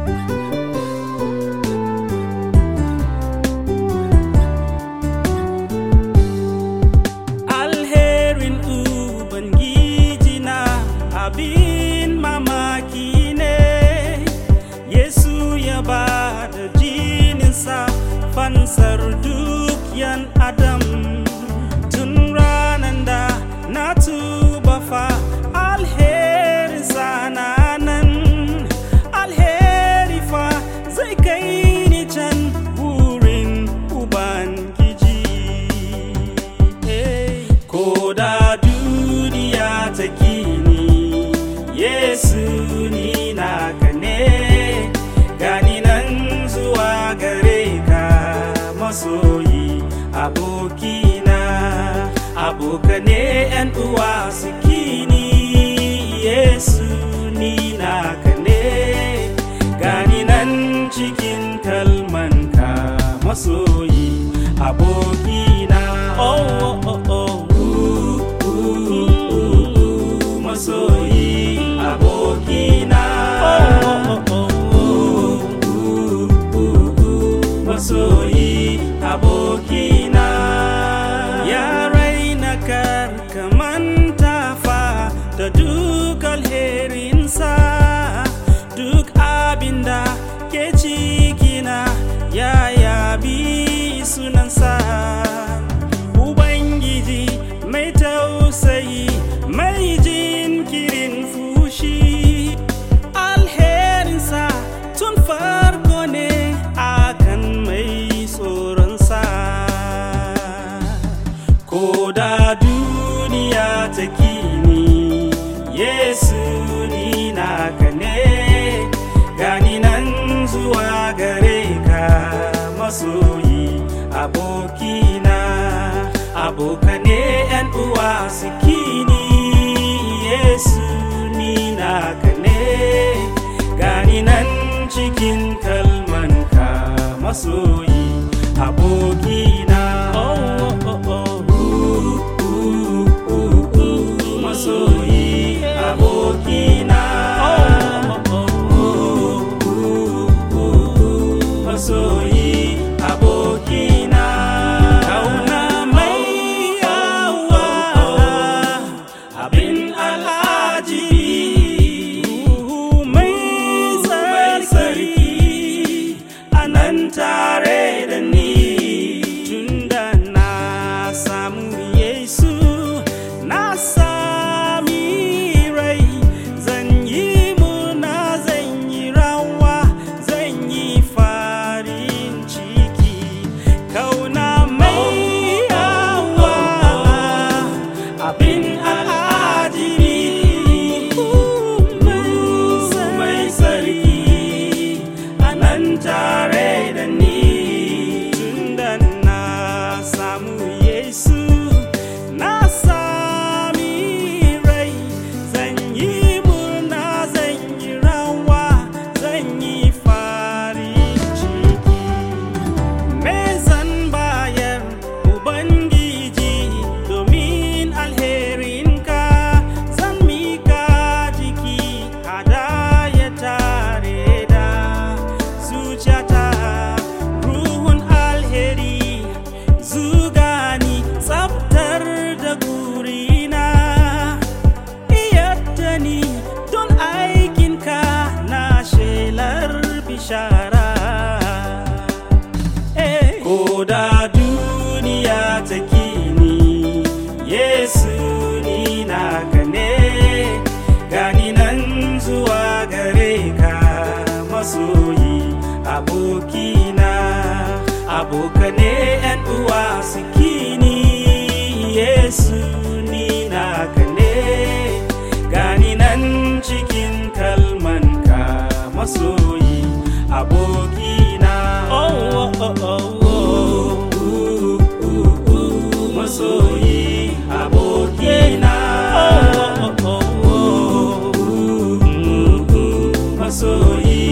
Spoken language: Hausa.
Alherin Ubangiji na abin mamaki ne. Yesu ya ba da jininsa fansar duk yan adam. Tun ranar da na tuba fa alherinsa na nan. Alheri fa zai kai ni can wurin Ubangiji. Ko da duniya ta kini, Yesu ni naka ne. Gani nan zuwa gare ka masoyi, abokina, abokane yan uwa sikini. Yesu ni naka ne. Gani nan cikin kalmanka masoyi, abokina. Oh, oh, oh. Masoyi, abokina. Masoyi, abokina. Ya raina kar ka manta fa da duk alherinsa. Duk abinda ke cikina ya yabi sunansa. Ubangiji mai tausayi, mai jinkirin fushi. Alherinsa tun farko ne akan mai tsoronsa. Ko da duniya ta kini, Yesu ni naka ne. Gani nan zuwa gare ka masoyi, abokina, abokane yan uwa sikini. Yesu ni naka ne. Gani nan cikin kalmanka masoyi, abokina. Oh, oh, oh. Masoyi, abokina. Masoyi, abokina. Kauna mai yawa, abin al'ajibi, mai sarki anan tare da ni. Tunda na samu Yesu, na sami rai. Zan yi murna, zan yi rawa, zan yi farin ciki. Kauna mai yawa, abin al'ajibi, mai sarki anan tare da ni. Tunda na samu Yesu, na sami rai. Zan yi murna, zan yi rawa, zan yi farin ciki. Me zan bayar Ubangiji domin alherinka? Zan mika jiki hadaya tare da zuciyata. Ruhun alheri zugani, tsaftar da gurina. Iyadda ni don aikinka na shelar bishara. Ko da duniya ta kini, Yesu ni naka ne. Gani nan zuwa gare ka masoyi, abokina, abokane yan uwa sikini. Yesu ni naka ne. Gani nan cikin kalmanka masoyi, abokina. Oh, oh, oh, oh. Masoyi, abokina. Oh, oh, oh, oh. Masoyi,